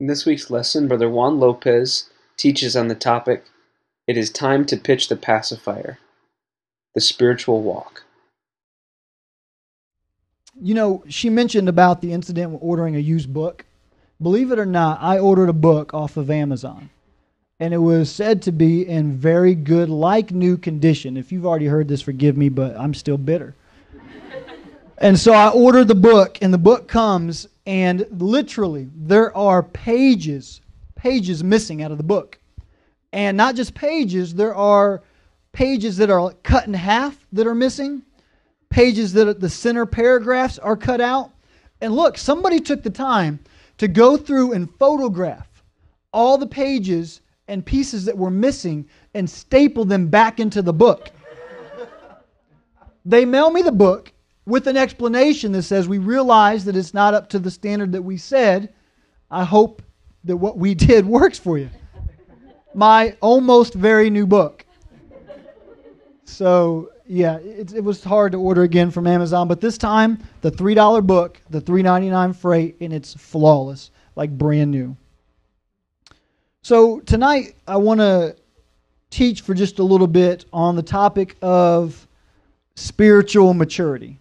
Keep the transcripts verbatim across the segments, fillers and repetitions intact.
In this week's lesson, Brother Juan Lopez teaches on the topic, It is Time to Pitch the Pacifier, the Spiritual Walk. You know, she mentioned about the incident with ordering a used book. Believe it or not, I ordered a book off of Amazon, and it was said to be in very good, like new condition. If you've already heard this, forgive me, but I'm still bitter. And so I ordered the book, and the book comes, and literally there are pages, pages missing out of the book. And not just pages, there are pages that are cut in half that are missing, pages that are, the center paragraphs are cut out. And look, somebody took the time to go through and photograph all the pages and pieces that were missing and staple them back into the book. They mail me the book with an explanation that says, we realize that it's not up to the standard that we said. I hope that what we did works for you. My almost very new book. So, yeah, it, it was hard to order again from Amazon, but this time, the three dollar book, the three ninety-nine freight, and it's flawless, like brand new. So tonight, I want to teach for just a little bit on the topic of spiritual maturity.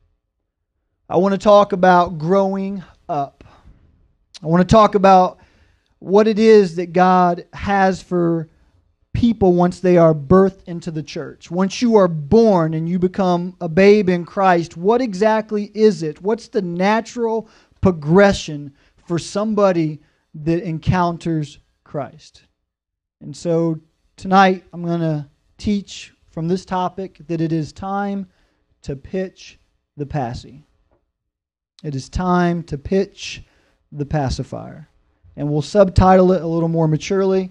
I want to talk about growing up. I want to talk about what it is that God has for people once they are birthed into the church. Once you are born and you become a babe in Christ, what exactly is it? What's the natural progression for somebody that encounters Christ? And so tonight I'm going to teach from this topic that it is time to pitch the passy. It is time to pitch the pacifier. And we'll subtitle it a little more maturely,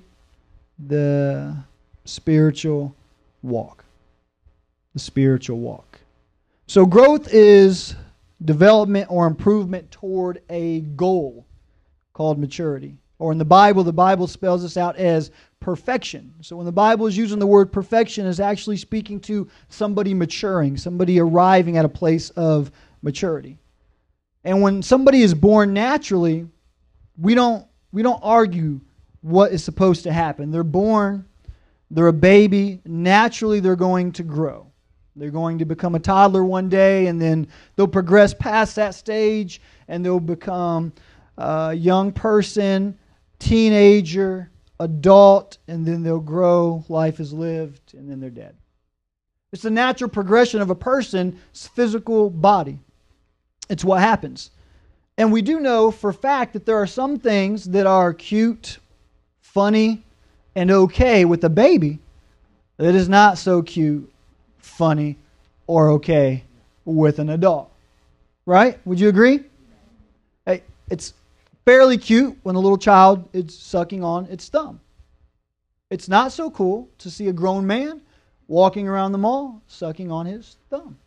The Spiritual Walk. The Spiritual Walk. So growth is development or improvement toward a goal called maturity. Or in the Bible, the Bible spells this out as perfection. So when the Bible is using the word perfection, it's actually speaking to somebody maturing, somebody arriving at a place of maturity. And when somebody is born naturally, we don't we don't argue what is supposed to happen. They're born, they're a baby, naturally they're going to grow. They're going to become a toddler one day, and then they'll progress past that stage, and they'll become a young person, teenager, adult, and then they'll grow, life is lived, and then they're dead. It's the natural progression of a person's physical body. It's what happens. And we do know for a fact that there are some things that are cute, funny, and okay with a baby that is not so cute, funny, or okay with an adult. Right? Would you agree? Hey, it's fairly cute when a little child is sucking on its thumb. It's not so cool to see a grown man walking around the mall sucking on his thumb.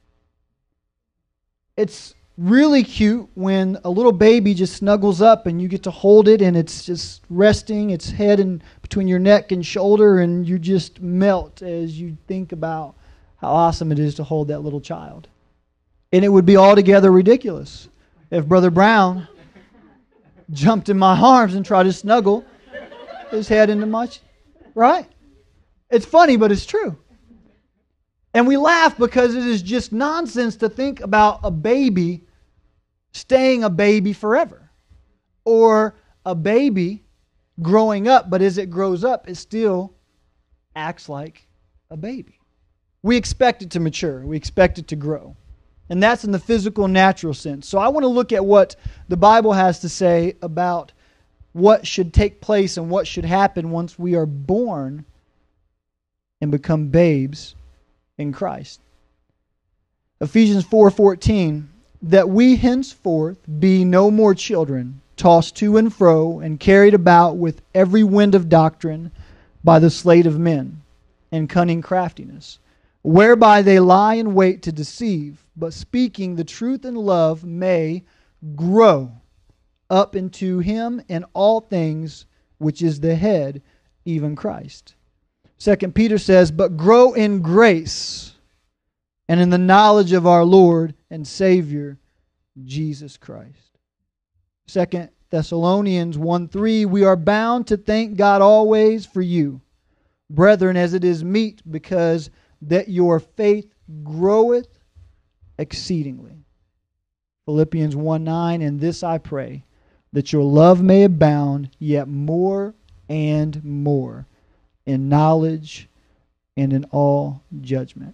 It's really cute when a little baby just snuggles up and you get to hold it and it's just resting its head in between your neck and shoulder, and you just melt as you think about how awesome it is to hold that little child. And it would be altogether ridiculous if Brother Brown jumped in my arms and tried to snuggle his head into my... Right? It's funny, but it's true. And we laugh because it is just nonsense to think about a baby staying a baby forever. Or a baby growing up, but as it grows up, it still acts like a baby. We expect it to mature. We expect it to grow. And that's in the physical, natural sense. So I want to look at what the Bible has to say about what should take place and what should happen once we are born and become babes in Christ. Ephesians four fourteen, that we henceforth be no more children, tossed to and fro and carried about with every wind of doctrine by the sleight of men and cunning craftiness, whereby they lie in wait to deceive, but speaking the truth in love may grow up into him in all things, which is the head, even Christ. Second Peter says, but grow in grace and in the knowledge of our Lord and Savior, Jesus Christ. Second Thessalonians one three, we are bound to thank God always for you, brethren, as it is meet, because that your faith groweth exceedingly. Philippians one nine, and this I pray, that your love may abound yet more and more in knowledge and in all judgment.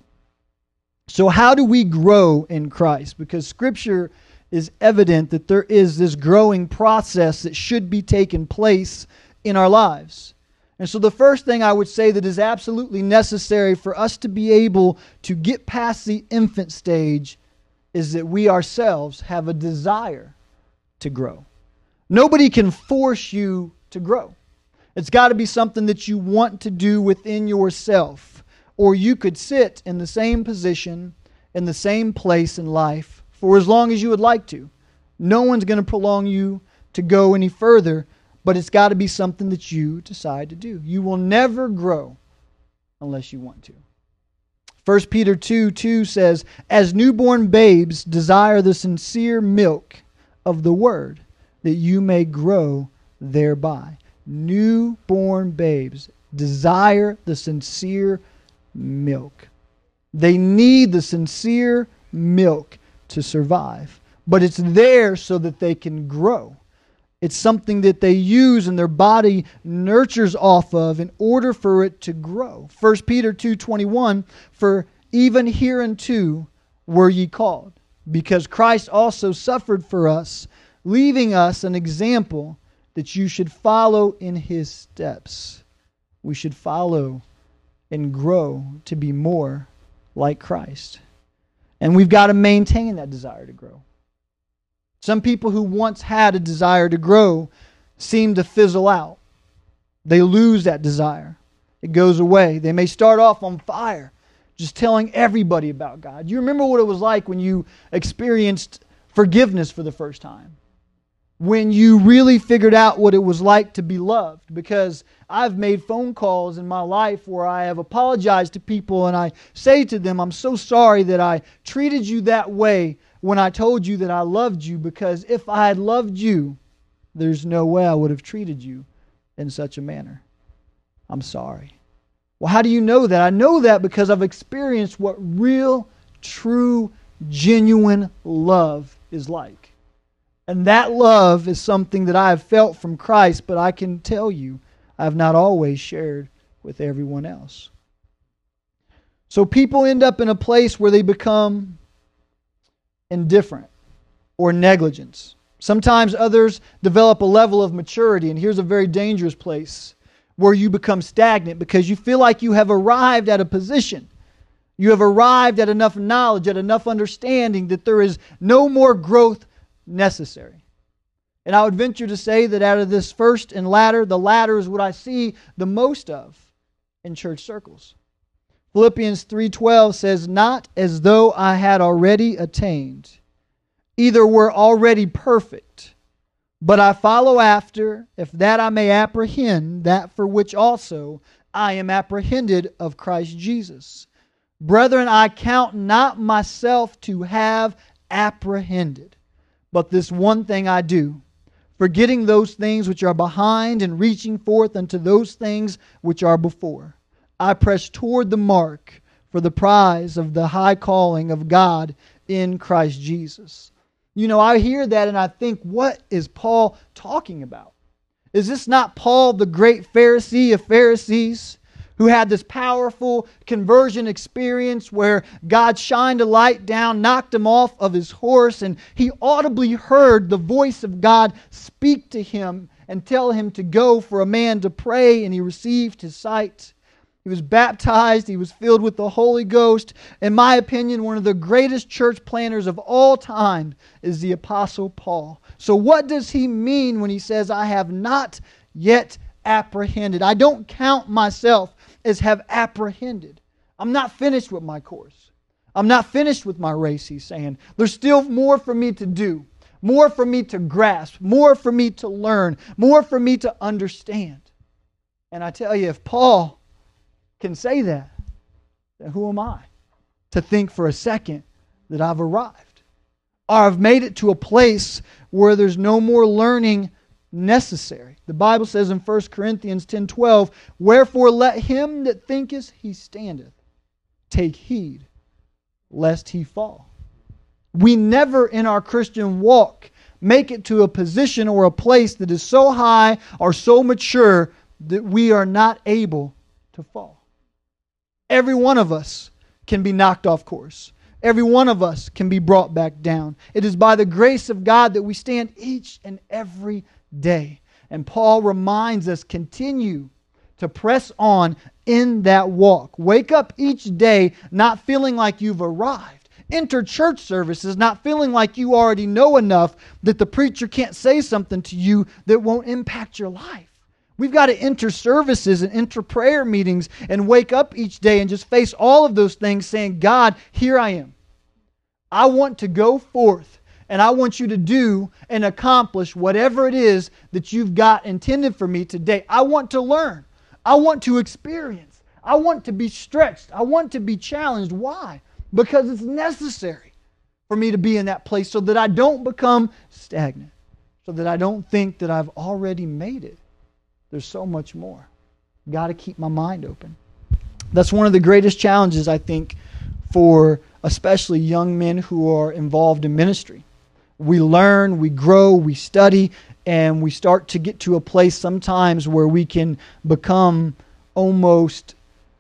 So how do we grow in Christ? Because Scripture is evident that there is this growing process that should be taking place in our lives. And so the first thing I would say that is absolutely necessary for us to be able to get past the infant stage is that we ourselves have a desire to grow. Nobody can force you to grow. It's got to be something that you want to do within yourself. Or you could sit in the same position, in the same place in life for as long as you would like to. No one's going to prolong you to go any further, but it's got to be something that you decide to do. You will never grow unless you want to. First Peter two two says, as newborn babes desire the sincere milk of the word, that you may grow thereby. Newborn babes desire the sincere milk. They need the sincere milk to survive. But it's there so that they can grow. It's something that they use and their body nurtures off of in order for it to grow. First Peter two twenty-one, for even hereunto were ye called, because Christ also suffered for us, leaving us an example that you should follow in His steps. We should follow and grow to be more like Christ. And we've got to maintain that desire to grow. Some people who once had a desire to grow seem to fizzle out. They lose that desire. It goes away. They may start off on fire, just telling everybody about God. You remember what it was like when you experienced forgiveness for the first time? When you really figured out what it was like to be loved. Because I've made phone calls in my life where I have apologized to people and I say to them, I'm so sorry that I treated you that way when I told you that I loved you, because if I had loved you, there's no way I would have treated you in such a manner. I'm sorry. Well, how do you know that? I know that because I've experienced what real, true, genuine love is like. And that love is something that I have felt from Christ, but I can tell you, I have not always shared with everyone else. So people end up in a place where they become indifferent or negligence. Sometimes others develop a level of maturity, and here's a very dangerous place where you become stagnant because you feel like you have arrived at a position. You have arrived at enough knowledge, at enough understanding that there is no more growth necessary. And I would venture to say that out of this first and latter, the latter is what I see the most of in church circles. Philippians three twelve says, not as though I had already attained, either were already perfect, but I follow after, if that I may apprehend that for which also I am apprehended of Christ Jesus. Brethren, I count not myself to have apprehended, but this one thing I do, forgetting those things which are behind and reaching forth unto those things which are before. I press toward the mark for the prize of the high calling of God in Christ Jesus. You know, I hear that and I think, what is Paul talking about? Is this not Paul, the great Pharisee of Pharisees, who had this powerful conversion experience where God shined a light down, knocked him off of his horse, and he audibly heard the voice of God speak to him and tell him to go for a man to pray, and he received his sight. He was baptized. He was filled with the Holy Ghost. In my opinion, one of the greatest church planners of all time is the Apostle Paul. So what does he mean when he says, I have not yet apprehended? I don't count myself as have apprehended. I'm not finished with my course. I'm not finished with my race, he's saying. There's still more for me to do. More for me to grasp. More for me to learn. More for me to understand. And I tell you, if Paul can say that, then who am I to think for a second that I've arrived? Or I've made it to a place where there's no more learning necessary. The Bible says in First Corinthians ten twelve, "Wherefore let him that thinketh he standeth take heed, lest he fall." We never in our Christian walk make it to a position or a place that is so high or so mature that we are not able to fall. Every one of us can be knocked off course. Every one of us can be brought back down. It is by the grace of God that we stand each and every day. And Paul reminds us, continue to press on in that walk. Wake up each day not feeling like you've arrived. Enter church services not feeling like you already know enough that the preacher can't say something to you that won't impact your life. We've got to enter services and enter prayer meetings and wake up each day and just face all of those things saying, God, here I am. I want to go forth and I want you to do and accomplish whatever it is that you've got intended for me today. I want to learn. I want to experience. I want to be stretched. I want to be challenged. Why? Because it's necessary for me to be in that place so that I don't become stagnant, so that I don't think that I've already made it. There's so much more. Got to keep my mind open. That's one of the greatest challenges, I think, for especially young men who are involved in ministry. We learn, we grow, we study, and we start to get to a place sometimes where we can become almost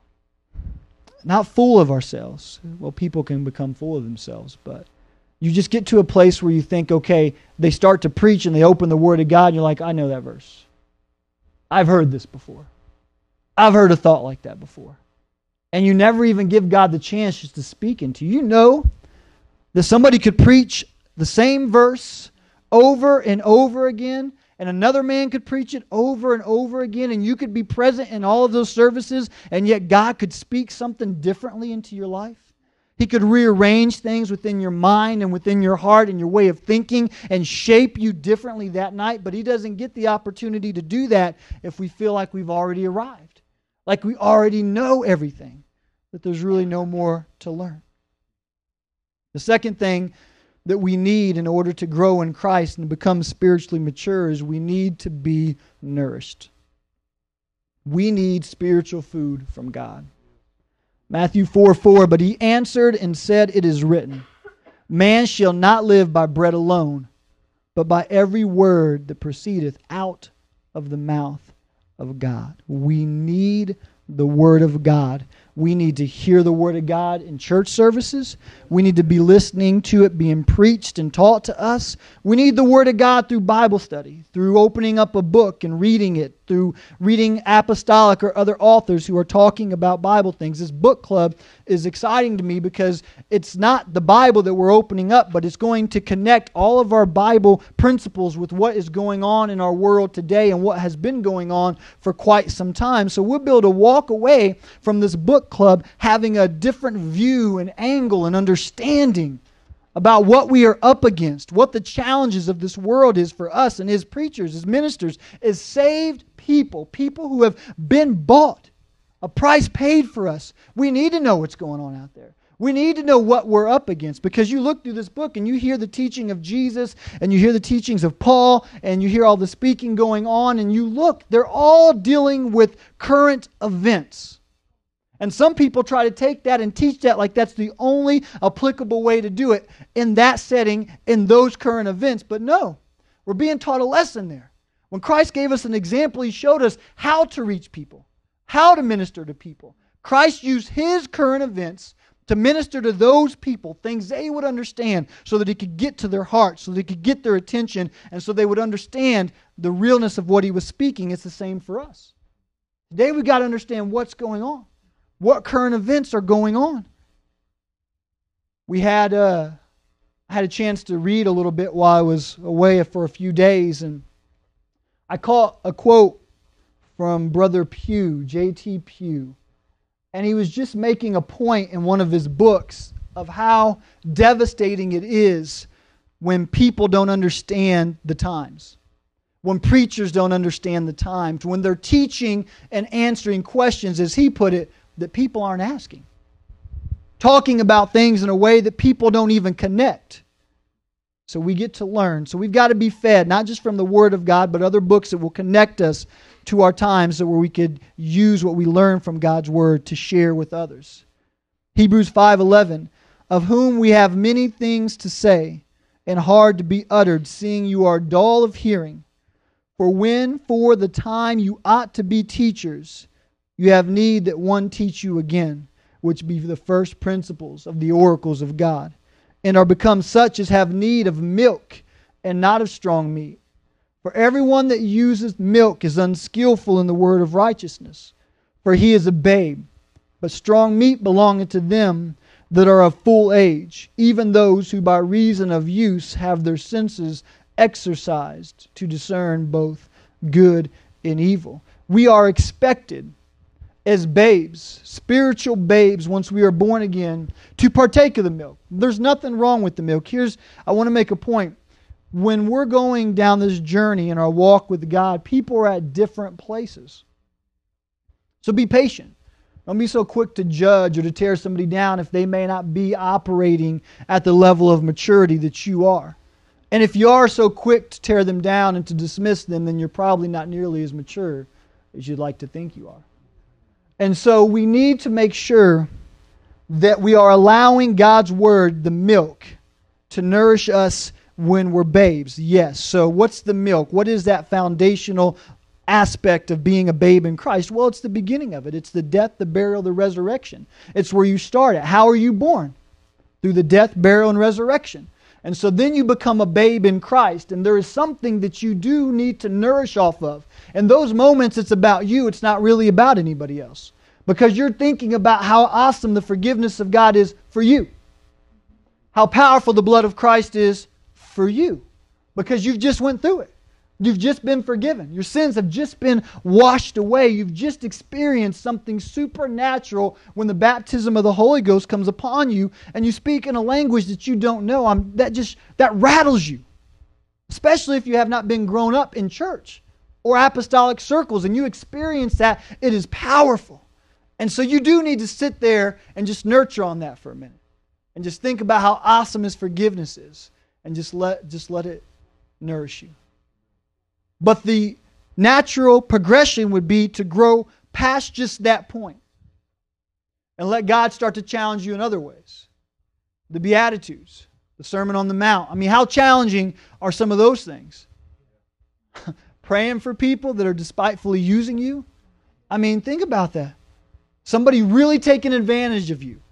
not full of ourselves. Well, people can become full of themselves, but you just get to a place where you think, okay, they start to preach and they open the Word of God and you're like, I know that verse. I've heard this before. I've heard a thought like that before. And you never even give God the chance just to speak into you. You know that somebody could preach the same verse over and over again, and another man could preach it over and over again, and you could be present in all of those services, and yet God could speak something differently into your life. He could rearrange things within your mind and within your heart and your way of thinking and shape you differently that night, but He doesn't get the opportunity to do that if we feel like we've already arrived, like we already know everything, that there's really no more to learn. The second thing that we need in order to grow in Christ and become spiritually mature is we need to be nourished. We need spiritual food from God. Matthew four four, but He answered and said, it is written, man shall not live by bread alone, but by every word that proceedeth out of the mouth of God. We need the Word of God. We need to hear the Word of God in church services. We need to be listening to it being preached and taught to us. We need the Word of God through Bible study, through opening up a book and reading it, through reading apostolic or other authors who are talking about Bible things. This book club is exciting to me because it's not the Bible that we're opening up, but it's going to connect all of our Bible principles with what is going on in our world today and what has been going on for quite some time. So we'll be able to walk away from this book club having a different view and angle and understanding about what we are up against, what the challenges of this world is for us and as preachers, as ministers, as saved people, people who have been bought, a price paid for us. We need to know what's going on out there. We need to know what we're up against, because you look through this book and you hear the teaching of Jesus and you hear the teachings of Paul and you hear all the speaking going on and you look, they're all dealing with current events. And some people try to take that and teach that like that's the only applicable way to do it in that setting, in those current events. But no, we're being taught a lesson there. When Christ gave us an example, He showed us how to reach people, how to minister to people. Christ used His current events to minister to those people, things they would understand so that He could get to their hearts, so that He could get their attention, and so they would understand the realness of what He was speaking. It's the same for us. Today we've got to understand what's going on. What current events are going on? We had uh, I had a chance to read a little bit while I was away for a few days, and I caught a quote from Brother Pugh, J T Pugh, and he was just making a point in one of his books of how devastating it is when people don't understand the times. When preachers don't understand the times, when they're teaching and answering questions, as he put it, that people aren't asking. Talking about things in a way that people don't even connect. So we get to learn. So we've got to be fed, not just from the Word of God, but other books that will connect us to our times so where we could use what we learn from God's Word to share with others. Hebrews five eleven, of whom we have many things to say and hard to be uttered, seeing you are dull of hearing. For when for the time you ought to be teachers, you have need that one teach you again, which be the first principles of the oracles of God, and are become such as have need of milk and not of strong meat. For everyone that uses milk is unskillful in the word of righteousness, for he is a babe. But strong meat belongeth to them that are of full age, even those who by reason of use have their senses exercised to discern both good and evil. We are expected as babes, spiritual babes, once we are born again, to partake of the milk. There's nothing wrong with the milk. Here's, I want to make a point. When we're going down this journey in our walk with God, people are at different places. So be patient. Don't be so quick to judge or to tear somebody down if they may not be operating at the level of maturity that you are. And if you are so quick to tear them down and to dismiss them, then you're probably not nearly as mature as you'd like to think you are. And so we need to make sure that we are allowing God's Word, the milk, to nourish us when we're babes. Yes. So what's the milk? What is that foundational aspect of being a babe in Christ? Well, it's the beginning of it. It's the death, the burial, the resurrection. It's where you start at. How are you born? Through the death, burial, and resurrection. And so then you become a babe in Christ, and there is something that you do need to nourish off of. In those moments, it's about you. It's not really about anybody else. Because you're thinking about how awesome the forgiveness of God is for you. How powerful the blood of Christ is for you. Because you've just went through it. You've just been forgiven. Your sins have just been washed away. You've just experienced something supernatural when the baptism of the Holy Ghost comes upon you and you speak in a language that you don't know. I'm, that just that rattles you. Especially if you have not been grown up in church or apostolic circles and you experience that, it is powerful. And so you do need to sit there and just nurture on that for a minute. And just think about how awesome His forgiveness is. And just let, just let it nourish you. But the natural progression would be to grow past just that point and let God start to challenge you in other ways. The Beatitudes, the Sermon on the Mount. I mean, how challenging are some of those things? Praying for people that are despitefully using you. I mean, think about that. Somebody really taking advantage of you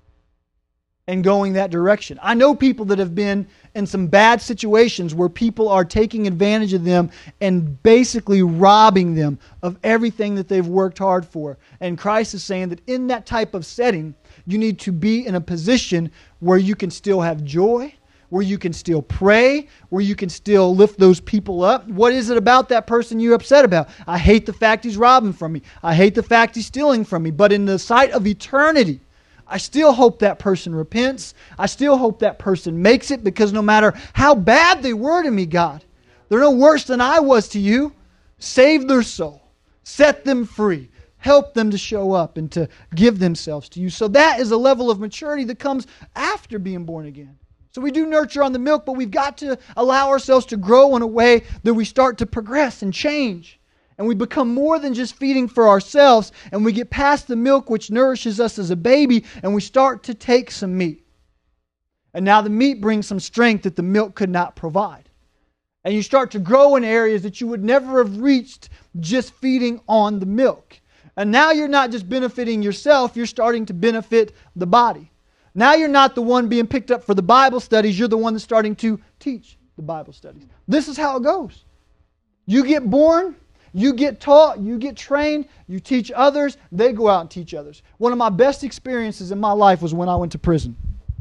and going that direction. I know people that have been in some bad situations where people are taking advantage of them and basically robbing them of everything that they've worked hard for. And Christ is saying that in that type of setting, you need to be in a position where you can still have joy, where you can still pray, where you can still lift those people up. What is it about that person you're upset about? I hate the fact he's robbing from me. I hate the fact he's stealing from me. But in the sight of eternity, I still hope that person repents. I still hope that person makes it, because no matter how bad they were to me, God, they're no worse than I was to you. Save their soul. Set them free. Help them to show up and to give themselves to you. So that is a level of maturity that comes after being born again. So we do nurture on the milk, but we've got to allow ourselves to grow in a way that we start to progress and change. And we become more than just feeding for ourselves, and we get past the milk which nourishes us as a baby, and we start to take some meat. And now the meat brings some strength that the milk could not provide. And you start to grow in areas that you would never have reached just feeding on the milk. And now you're not just benefiting yourself, you're starting to benefit the body. Now you're not the one being picked up for the Bible studies, you're the one that's starting to teach the Bible studies. This is how it goes. You get born, you get taught, you get trained, you teach others, they go out and teach others. One of my best experiences in my life was when I went to prison.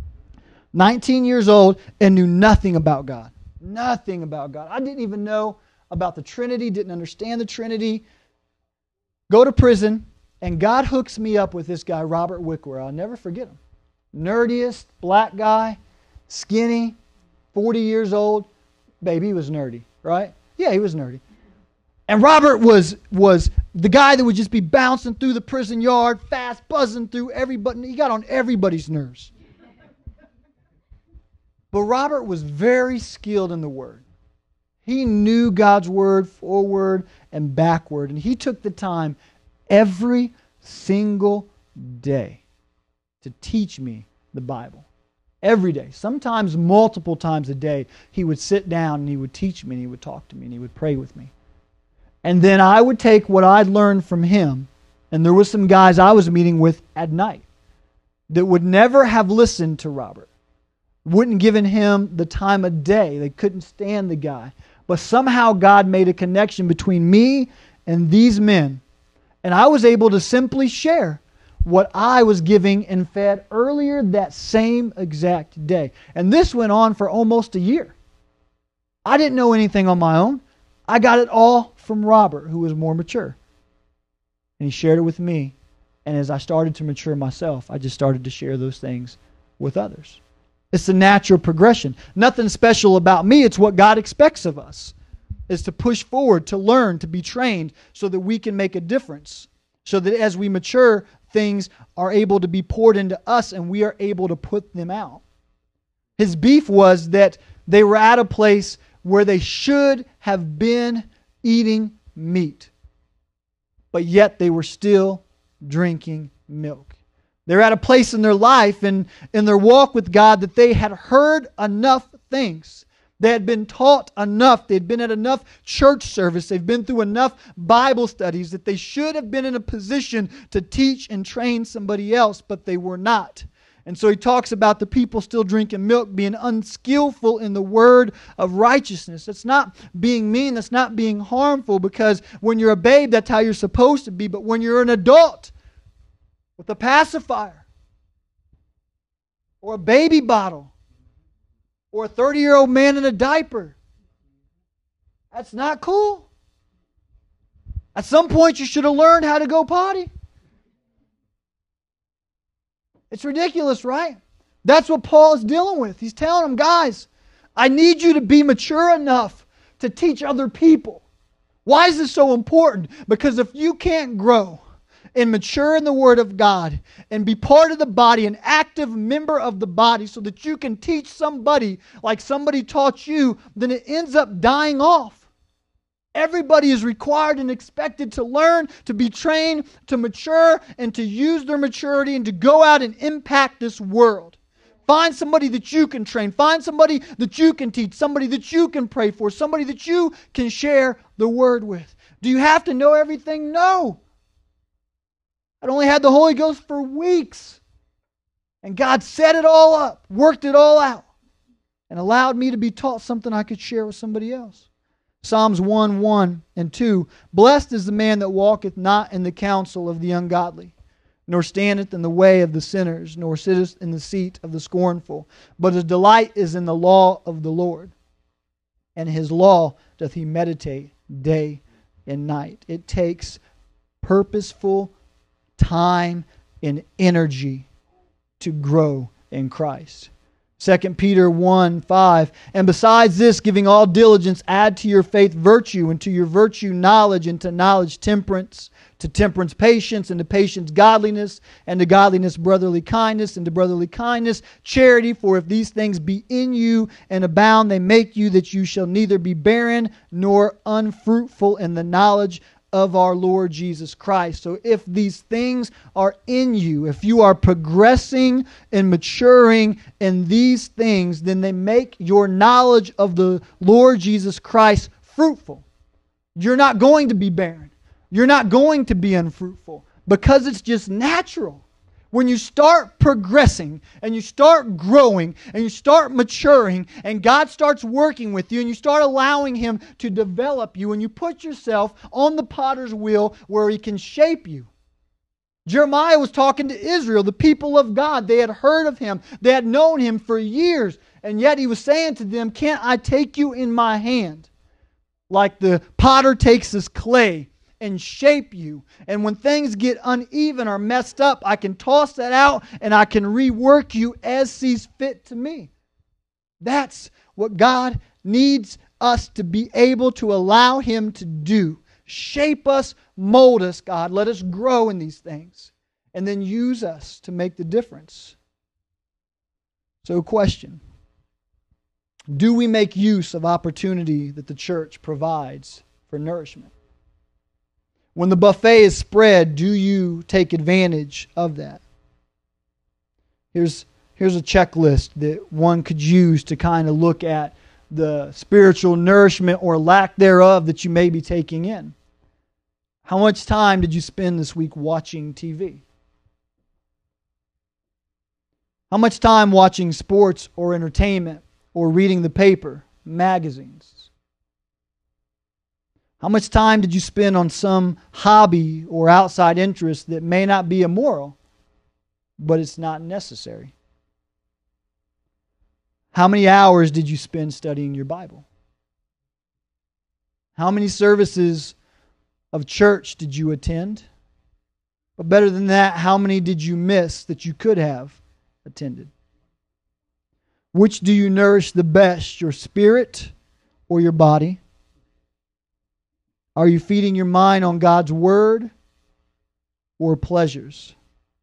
nineteen years old and knew nothing about God. Nothing about God. I didn't even know about the Trinity, didn't understand the Trinity. Go to prison, and God hooks me up with this guy, Robert Wickware. I'll never forget him. Nerdiest black guy, skinny, forty years old. Baby, he was nerdy, right? Yeah, he was nerdy. And Robert was was the guy that would just be bouncing through the prison yard, fast, buzzing through everybody. He got on everybody's nerves. But Robert was very skilled in the Word. He knew God's Word forward and backward, and he took the time every single day to teach me the Bible. Every day, sometimes multiple times a day, he would sit down and he would teach me and he would talk to me and he would pray with me. And then I would take what I'd learned from him, and there were some guys I was meeting with at night that would never have listened to Robert, wouldn't given him the time of day. They couldn't stand the guy. But somehow God made a connection between me and these men, and I was able to simply share what I was giving and fed earlier that same exact day. And this went on for almost a year. I didn't know anything on my own. I got it all from Robert, who was more mature. And he shared it with me. And as I started to mature myself, I just started to share those things with others. It's a natural progression. Nothing special about me. It's what God expects of us, is to push forward, to learn, to be trained so that we can make a difference. So that as we mature, things are able to be poured into us and we are able to put them out. His beef was that they were at a place where they should have been eating meat, but yet they were still drinking milk. They're at a place in their life and in their walk with God that they had heard enough things. They had been taught enough. They'd been at enough church service. They've been through enough Bible studies that they should have been in a position to teach and train somebody else, but they were not. And so he talks about the people still drinking milk being unskillful in the word of righteousness. That's not being mean. That's not being harmful, because when you're a babe, that's how you're supposed to be. But when you're an adult with a pacifier or a baby bottle, or a thirty-year-old man in a diaper, that's not cool. At some point, you should have learned how to go potty. It's ridiculous, right? That's what Paul is dealing with. He's telling them, guys, I need you to be mature enough to teach other people. Why is this so important? Because if you can't grow and mature in the Word of God and be part of the body, an active member of the body, so that you can teach somebody like somebody taught you, then it ends up dying off. Everybody is required and expected to learn, to be trained, to mature, and to use their maturity and to go out and impact this world. Find somebody that you can train. Find somebody that you can teach. Somebody that you can pray for. Somebody that you can share the Word with. Do you have to know everything? No. I'd only had the Holy Ghost for weeks. And God set it all up, worked it all out, and allowed me to be taught something I could share with somebody else. Psalms one, one and two. Blessed is the man that walketh not in the counsel of the ungodly, nor standeth in the way of the sinners, nor sitteth in the seat of the scornful. But his delight is in the law of the Lord, and his law doth he meditate day and night. It takes purposeful time and energy to grow in Christ. Second Peter one, five. And besides this, giving all diligence, add to your faith virtue, and to your virtue knowledge, and to knowledge temperance, to temperance patience, and to patience godliness, and to godliness brotherly kindness, and to brotherly kindness charity. For if these things be in you and abound, they make you that you shall neither be barren nor unfruitful in the knowledge of our Lord Jesus Christ. So if these things are in you, if you are progressing and maturing in these things, then they make your knowledge of the Lord Jesus Christ fruitful. You're not going to be barren. You're not going to be unfruitful, because it's just natural. When you start progressing and you start growing and you start maturing and God starts working with you and you start allowing Him to develop you and you put yourself on the potter's wheel where He can shape you. Jeremiah was talking to Israel, the people of God. They had heard of Him. They had known Him for years. And yet He was saying to them, can't I take you in my hand like the potter takes his clay and shape you? And when things get uneven or messed up, I can toss that out and I can rework you as sees fit to me. That's what God needs us to be able to allow Him to do. Shape us, mold us, God. Let us grow in these things. And then use us to make the difference. So question. Do we make use of opportunity that the church provides for nourishment? When the buffet is spread, do you take advantage of that? Here's, here's a checklist that one could use to kind of look at the spiritual nourishment or lack thereof that you may be taking in. How much time did you spend this week watching T V? How much time watching sports or entertainment or reading the paper, magazines? How much time did you spend on some hobby or outside interest that may not be immoral, but it's not necessary? How many hours did you spend studying your Bible? How many services of church did you attend? But better than that, how many did you miss that you could have attended? Which do you nourish the best, your spirit or your body? Are you feeding your mind on God's Word or pleasures?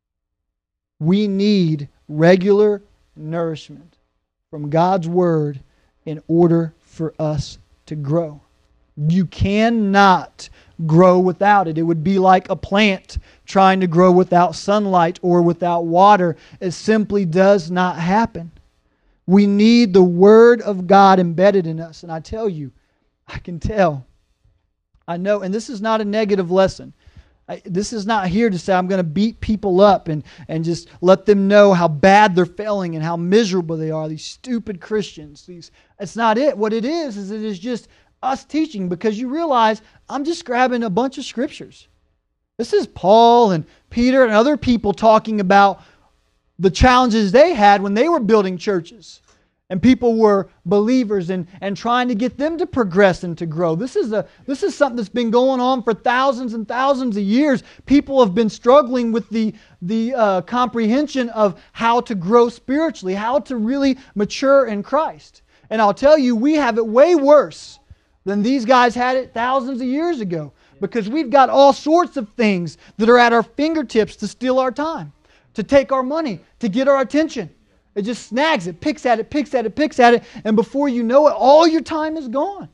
We need regular nourishment from God's Word in order for us to grow. You cannot grow without it. It would be like a plant trying to grow without sunlight or without water. It simply does not happen. We need the Word of God embedded in us. And I tell you, I can tell. I know, and this is not a negative lesson. I, this is not here to say I'm going to beat people up and, and just let them know how bad they're failing and how miserable they are, these stupid Christians. These, it's not it. What it is, is it is just us teaching, because you realize I'm just grabbing a bunch of scriptures. This is Paul and Peter and other people talking about the challenges they had when they were building churches. And people were believers and, and trying to get them to progress and to grow. This is a this is something that's been going on for thousands and thousands of years. People have been struggling with the, the uh, comprehension of how to grow spiritually, how to really mature in Christ. And I'll tell you, we have it way worse than these guys had it thousands of years ago, because we've got all sorts of things that are at our fingertips to steal our time, to take our money, to get our attention. It just snags it, picks at it, picks at it, picks at it, and before you know it, all your time is gone.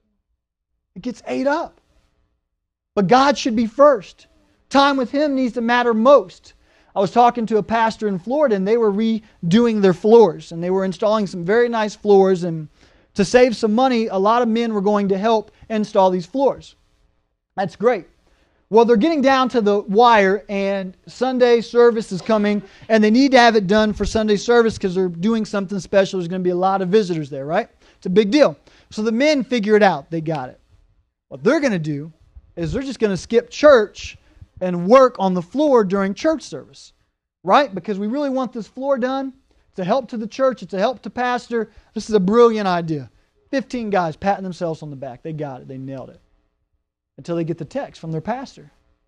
It gets ate up. But God should be first. Time with Him needs to matter most. I was talking to a pastor in Florida, and they were redoing their floors, and they were installing some very nice floors, and to save some money, a lot of men were going to help install these floors. That's great. Well, they're getting down to the wire, and Sunday service is coming, and they need to have it done for Sunday service because they're doing something special. There's going to be a lot of visitors there, right? It's a big deal. So the men figure it out. They got it. What they're going to do is they're just going to skip church and work on the floor during church service, right? Because we really want this floor done. It's a help to the church. It's a help to pastor. This is a brilliant idea. Fifteen guys patting themselves on the back. They got it. They nailed it. Until they get the text from their pastor.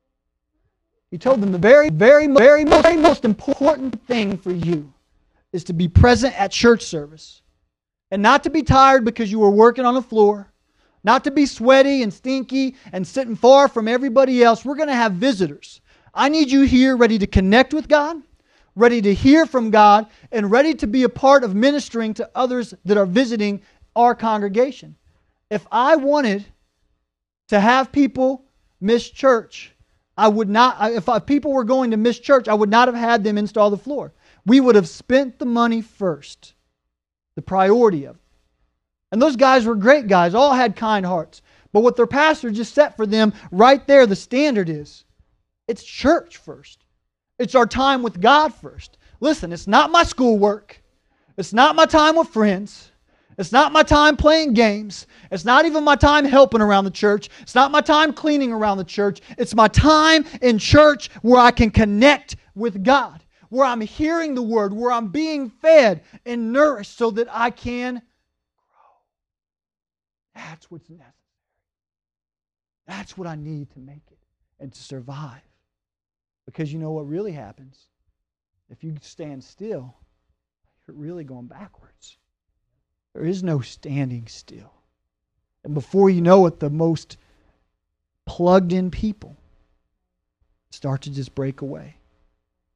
He told them the very, very, very, very most important thing for you is to be present at church service. And not to be tired because you were working on the floor. Not to be sweaty and stinky and sitting far from everybody else. We're going to have visitors. I need you here ready to connect with God, ready to hear from God, and ready to be a part of ministering to others that are visiting our congregation. If I wanted to have people miss church, I would not, if people were going to miss church, I would not have had them install the floor. We would have spent the money first. The priority of it. And those guys were great guys, all had kind hearts. But what their pastor just set for them, right there, the standard is, it's church first. It's our time with God first. Listen, it's not my schoolwork. It's not my time with friends. It's not my time playing games. It's not even my time helping around the church. It's not my time cleaning around the church. It's my time in church where I can connect with God, where I'm hearing the Word, where I'm being fed and nourished so that I can grow. That's what's necessary. That's what I need to make it and to survive. Because you know what really happens? If you stand still, you're really going backwards. There is no standing still. And before you know it, the most plugged in people start to just break away.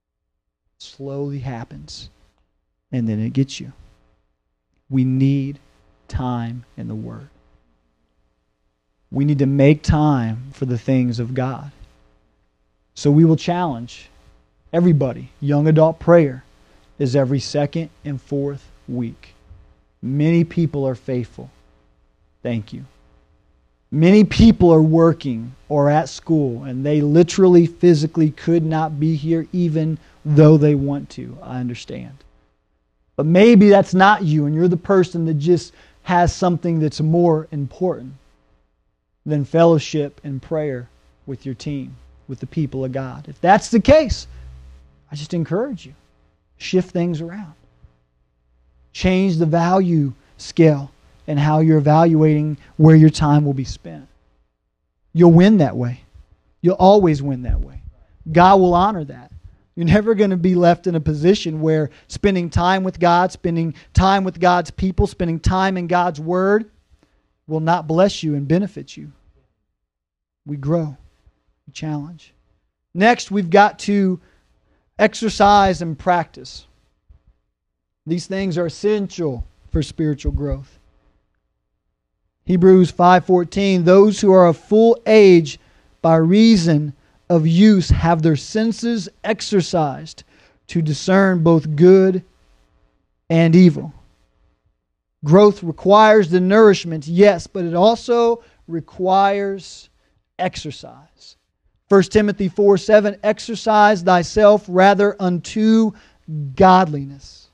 It slowly happens. And then it gets you. We need time in the Word. We need to make time for the things of God. So we will challenge everybody. Young adult prayer is every second and fourth week. Many people are faithful. Thank you. Many people are working or at school, and they literally, physically could not be here even though they want to. I understand. But maybe that's not you, and you're the person that just has something that's more important than fellowship and prayer with your team, with the people of God. If that's the case, I just encourage you. Shift things around. Change the value scale and how you're evaluating where your time will be spent. You'll win that way. You'll always win that way. God will honor that. You're never going to be left in a position where spending time with God, spending time with God's people, spending time in God's Word will not bless you and benefit you. We grow. We challenge. Next, we've got to exercise and practice. These things are essential for spiritual growth. Hebrews five fourteen, those who are of full age by reason of use have their senses exercised to discern both good and evil. Growth requires the nourishment, yes, but it also requires exercise. First Timothy four seven, exercise thyself rather unto godliness.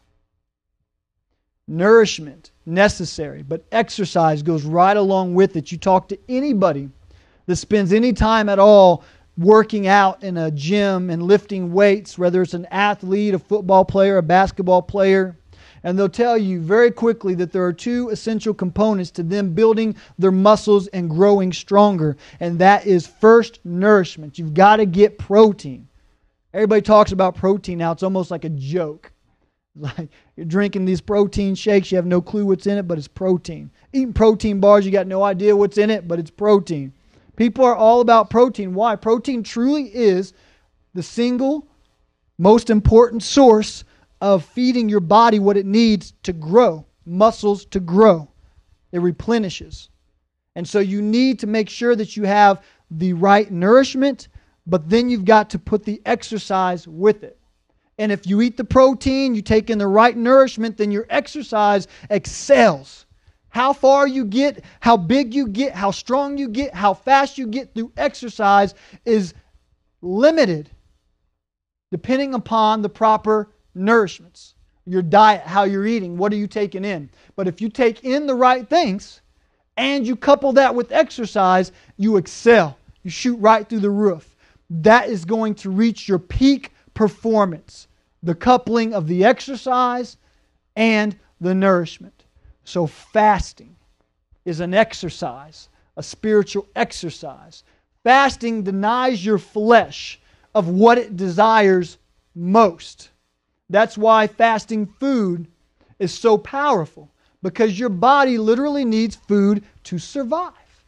Nourishment, necessary, but exercise goes right along with it. You talk to anybody that spends any time at all working out in a gym and lifting weights, whether it's an athlete, a football player, a basketball player, and they'll tell you very quickly that there are two essential components to them building their muscles and growing stronger, and that is first, nourishment. You've got to get protein. Everybody talks about protein now. It's almost like a joke. Like you're drinking these protein shakes, you have no clue what's in it, but it's protein. Eating protein bars, you got no idea what's in it, but it's protein. People are all about protein. Why? Protein truly is the single most important source of feeding your body what it needs to grow, muscles to grow. It replenishes. And so you need to make sure that you have the right nourishment, but then you've got to put the exercise with it. And if you eat the protein, you take in the right nourishment, then your exercise excels. How far you get, how big you get, how strong you get, how fast you get through exercise is limited depending upon the proper nourishments. Your diet, how you're eating, what are you taking in. But if you take in the right things and you couple that with exercise, you excel. You shoot right through the roof. That is going to reach your peak performance, the coupling of the exercise and the nourishment. So fasting is an exercise, a spiritual exercise. Fasting denies your flesh of what it desires most. That's why fasting food is so powerful, because your body literally needs food to survive.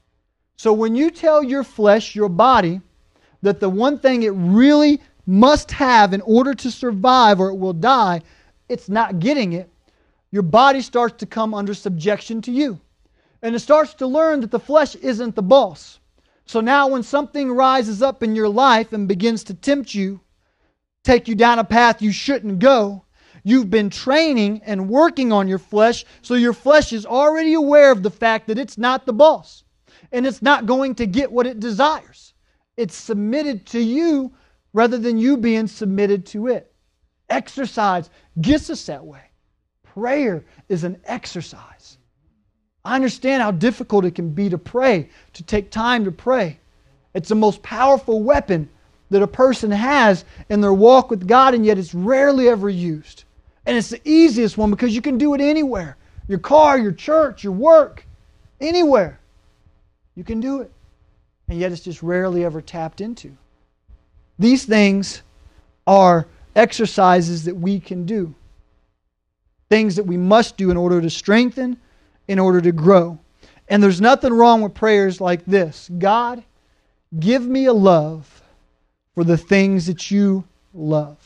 So when you tell your flesh, your body, that the one thing it really must have in order to survive or it will die, it's not getting it, your body starts to come under subjection to you. And it starts to learn that the flesh isn't the boss. So now when something rises up in your life and begins to tempt you, take you down a path you shouldn't go, you've been training and working on your flesh, so your flesh is already aware of the fact that it's not the boss. And it's not going to get what it desires. It's submitted to you rather than you being submitted to it. Exercise gets us that way. Prayer is an exercise. I understand how difficult it can be to pray, to take time to pray. It's the most powerful weapon that a person has in their walk with God, and yet it's rarely ever used. And it's the easiest one because you can do it anywhere. Your car, your church, your work, anywhere. You can do it. And yet it's just rarely ever tapped into. These things are exercises that we can do. Things that we must do in order to strengthen, in order to grow. And there's nothing wrong with prayers like this. God, give me a love for the things that you love.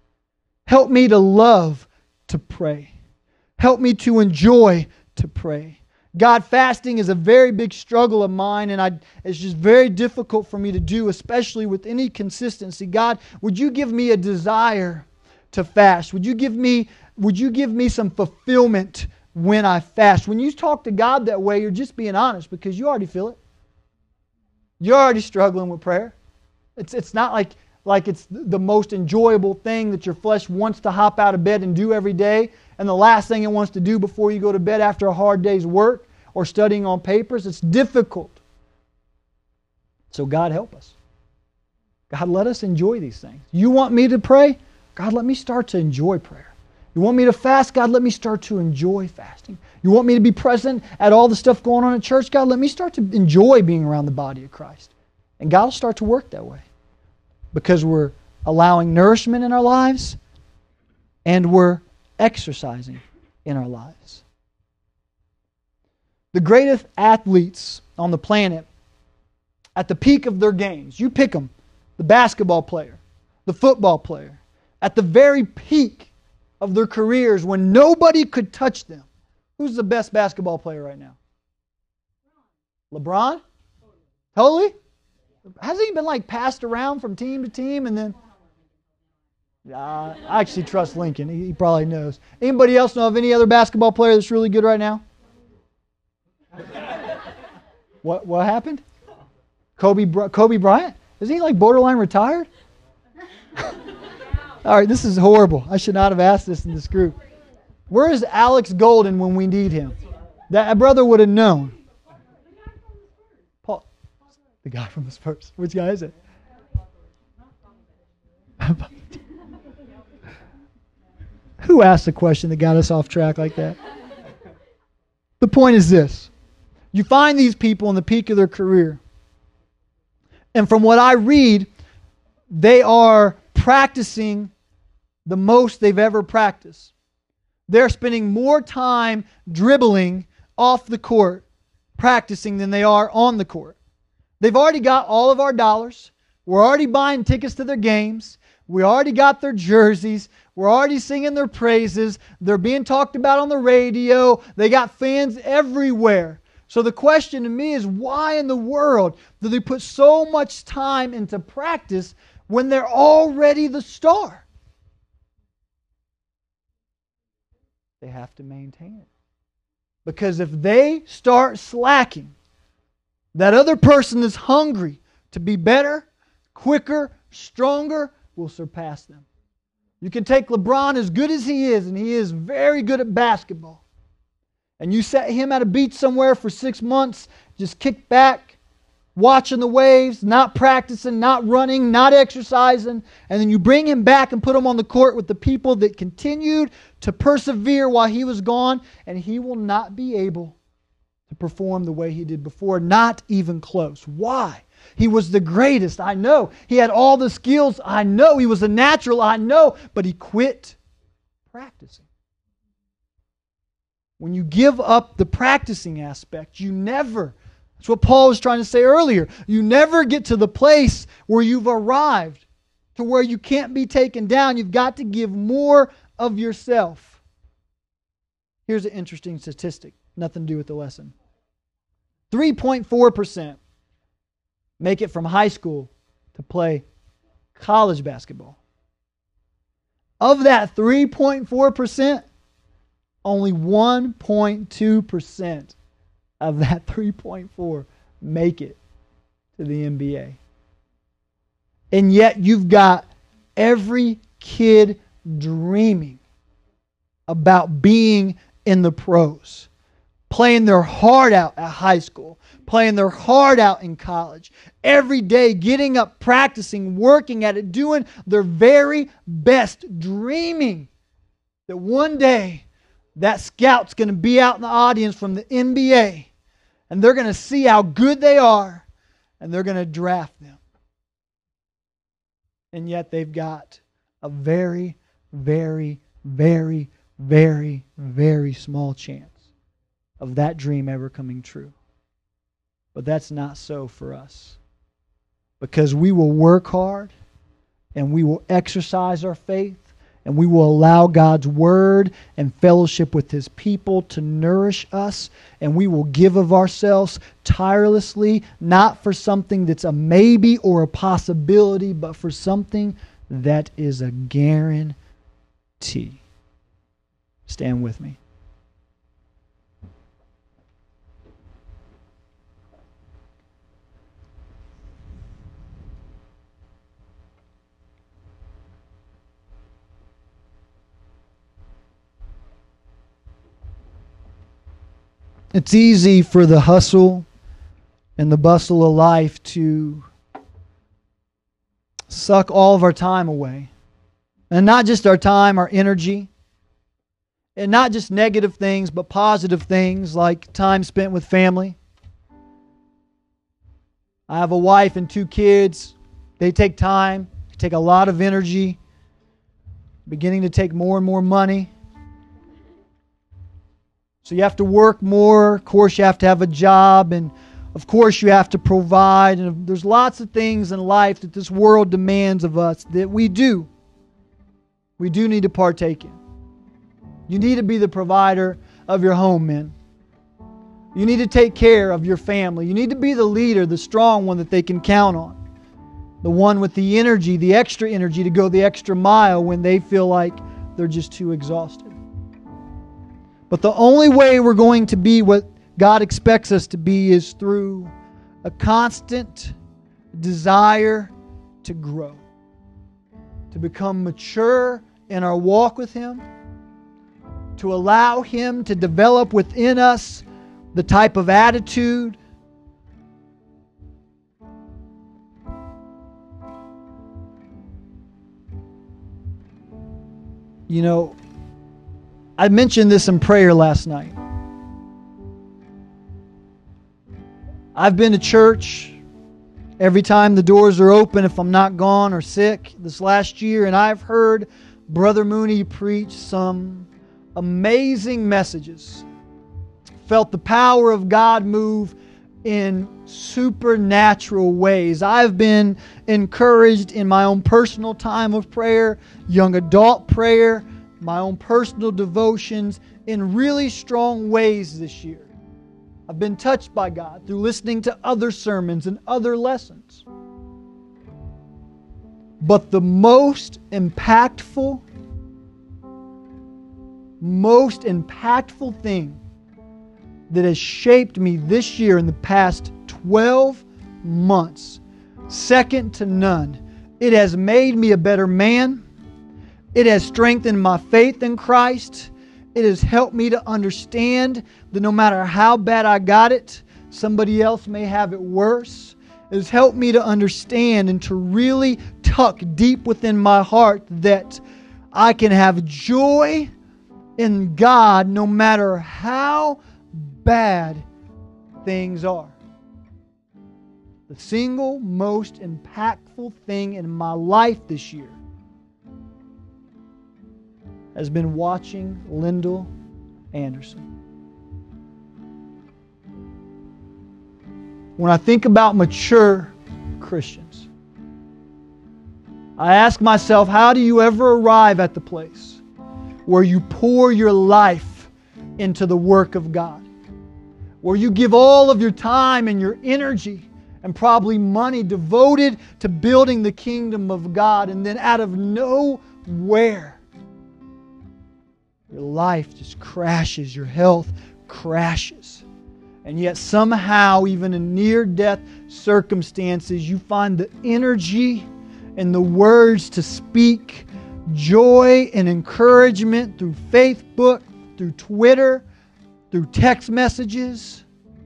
Help me to love to pray. Help me to enjoy to pray. God, fasting is a very big struggle of mine, and I, it's just very difficult for me to do, especially with any consistency. God, would you give me a desire to fast? Would you give me, would you give me some fulfillment when I fast? When you talk to God that way, you're just being honest because you already feel it. You're already struggling with prayer. It's it's not like, like it's the most enjoyable thing that your flesh wants to hop out of bed and do every day, and the last thing it wants to do before you go to bed after a hard day's work or studying on papers. It's difficult. So God help us. God, let us enjoy these things. You want me to pray? God, let me start to enjoy prayer. You want me to fast? God, let me start to enjoy fasting. You want me to be present at all the stuff going on in church? God, let me start to enjoy being around the body of Christ. And God will start to work that way because we're allowing nourishment in our lives and we're exercising in our lives. The greatest athletes on the planet, at the peak of their games, you pick them, the basketball player, the football player, at the very peak of their careers when nobody could touch them. Who's the best basketball player right now? LeBron? Totally? Hasn't he been like passed around from team to team and then... Uh, I actually trust Lincoln. He, he probably knows. Anybody else know of any other basketball player that's really good right now? What what happened? Kobe Kobe Bryant? Is he like borderline retired? All right, this is horrible. I should not have asked this in this group. Where is Alex Golden when we need him? That brother would have known. Paul, the guy from the Spurs. Which guy is it? Who asked the question that got us off track like that? The point is this. You find these people in the peak of their career. And from what I read, they are practicing the most they've ever practiced. They're spending more time dribbling off the court, practicing, than they are on the court. They've already got all of our dollars. We're already buying tickets to their games. We already got their jerseys. We're already singing their praises. They're being talked about on the radio. They got fans everywhere. So the question to me is, why in the world do they put so much time into practice when they're already the star? They have to maintain it. Because if they start slacking, that other person that's hungry to be better, quicker, stronger, will surpass them. You can take LeBron, as good as he is, and he is very good at basketball, and you set him at a beach somewhere for six months, just kick back, watching the waves, not practicing, not running, not exercising, and then you bring him back and put him on the court with the people that continued to persevere while he was gone, and he will not be able to perform the way he did before, not even close. Why? He was the greatest, I know. He had all the skills, I know. He was a natural, I know. But he quit practicing. When you give up the practicing aspect, you never, that's what Paul was trying to say earlier, you never get to the place where you've arrived, to where you can't be taken down. You've got to give more of yourself. Here's an interesting statistic, nothing to do with the lesson. three point four percent make it from high school to play college basketball. Of that three point four percent, only one point two percent of that three point four make it to the N B A. And yet you've got every kid dreaming about being in the pros, playing their heart out at high school, playing their heart out in college, every day getting up, practicing, working at it, doing their very best, dreaming that one day that scout's going to be out in the audience from the N B A, and they're going to see how good they are, and they're going to draft them. And yet they've got a very, very, very, very, very small chance of that dream ever coming true. But that's not so for us. Because we will work hard, and we will exercise our faith, and we will allow God's Word and fellowship with His people to nourish us, and we will give of ourselves tirelessly, not for something that's a maybe or a possibility, but for something that is a guarantee. Stand with me. It's easy for the hustle and the bustle of life to suck all of our time away. And not just our time, our energy. And not just negative things, but positive things like time spent with family. I have a wife and two kids. They take time, they take a lot of energy, beginning to take more and more money. So you have to work more. Of course, you have to have a job. And of course, you have to provide. And there's lots of things in life that this world demands of us that we do. We do need to partake in. You need to be the provider of your home, men. You need to take care of your family. You need to be the leader, the strong one that they can count on. The one with the energy, the extra energy to go the extra mile when they feel like they're just too exhausted. But the only way we're going to be what God expects us to be is through a constant desire to grow, to become mature in our walk with Him, to allow Him to develop within us the type of attitude you know, I mentioned this in prayer last night. I've been to church every time the doors are open if I'm not gone or sick this last year, and I've heard Brother Mooney preach some amazing messages. Felt the power of God move in supernatural ways. I've been encouraged in my own personal time of prayer, young adult prayer, my own personal devotions in really strong ways this year. I've been touched by God through listening to other sermons and other lessons. But the most impactful, most impactful thing that has shaped me this year in the past twelve months, second to none, it has made me a better man. It has strengthened my faith in Christ. It has helped me to understand that no matter how bad I got it, somebody else may have it worse. It has helped me to understand and to really tuck deep within my heart that I can have joy in God no matter how bad things are. The single most impactful thing in my life this year has been watching Lyndall Anderson. When I think about mature Christians, I ask myself, how do you ever arrive at the place where you pour your life into the work of God? Where you give all of your time and your energy and probably money devoted to building the kingdom of God, and then out of nowhere, your life just crashes, your health crashes. And yet somehow, even in near-death circumstances, you find the energy and the words to speak joy and encouragement through Facebook, through Twitter, through text messages.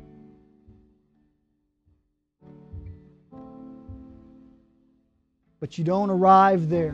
But you don't arrive there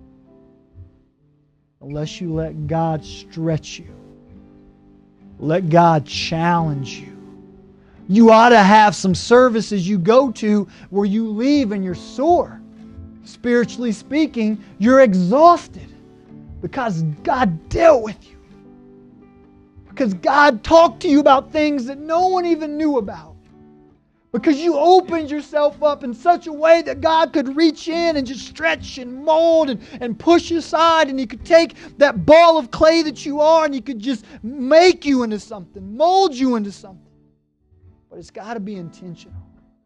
unless you let God stretch you. Let God challenge you. You ought to have some services you go to where you leave and you're sore. Spiritually speaking, you're exhausted because God dealt with you. Because God talked to you about things that no one even knew about. Because you opened yourself up in such a way that God could reach in and just stretch and mold and, and push aside, and He could take that ball of clay that you are and He could just make you into something, mold you into something. But it's got to be intentional.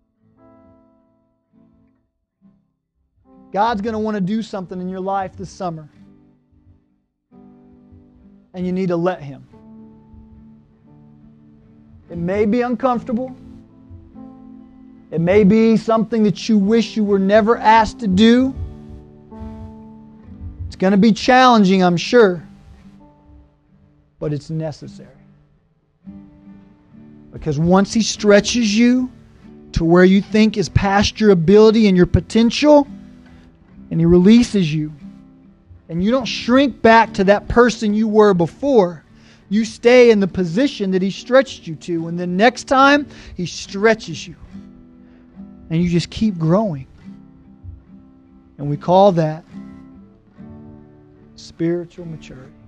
God's going to want to do something in your life this summer. And you need to let Him. It may be uncomfortable. It may be something that you wish you were never asked to do. It's going to be challenging, I'm sure. But it's necessary. Because once He stretches you to where you think is past your ability and your potential, and He releases you, and you don't shrink back to that person you were before, you stay in the position that He stretched you to. And then next time, He stretches you. And you just keep growing. And we call that spiritual maturity.